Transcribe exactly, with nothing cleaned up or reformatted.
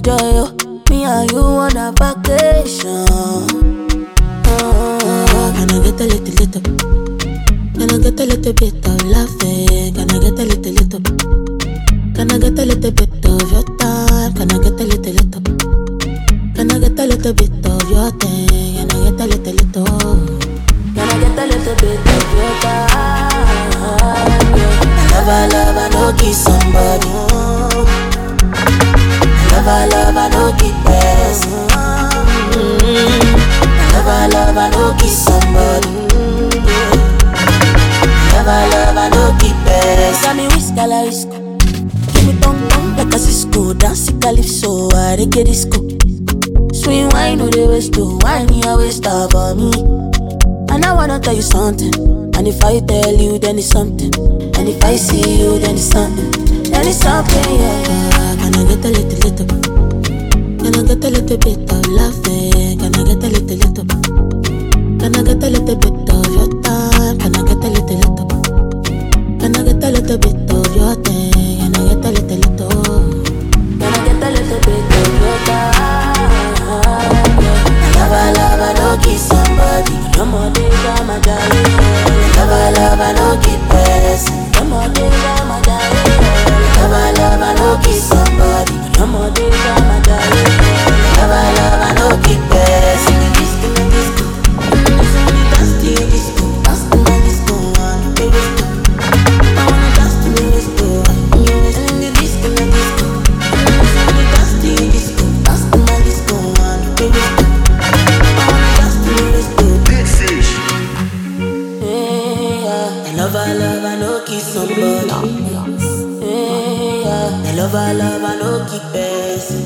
enjoy, oh. Me and you on a vacation. Oh, can I get a little, little? Can I get a little bit of laughing? Can I get a little, little? Can I get a little bit of your time? Can I get a little, little? Can I get a little bit of your thing? Can I get a little, little? Can I get a little bit of your time? I love, I love, I know kiss somebody. I love, I love, I know keep pressing. I love, I love, I know kiss somebody. I love, I love, I know keep pressing. Got me whisk, I like whisk. Give me tongue, tongue like a Cisco. Dance it, calypso, I reggae disco. Swing wine, no they waste to wine, you always stop for me. And I wanna tell you something. And if I tell you, then it's something. And if I see you, then it's something. Then it's something, yeah. Can I get a little, little? Can I get a little bit of laughing? Can I get a little, little? Can I get a little bit of your time? Can I get a little, little? Can I get a little bit of your thing? Can I get a little, little? Can I get a little bit of your time? I love, I love, I know kiss somebody. Come on, I'm a darling. Love, I love, I know keep pressing. Come on, I'm a darling. Love, I love, I know kiss somebody. Come on, I'm a darling. Love, I love, I know keep pressing. Disco, disco, dance to your disco, dance to my disco, baby. I wanna dance to your disco, and the disco, disco, dance to your disco, dance to my disco, baby. I wanna dance to your disco. Big fish. I love, I love, I know kiss somebody. I love, I love, I know keep pressing.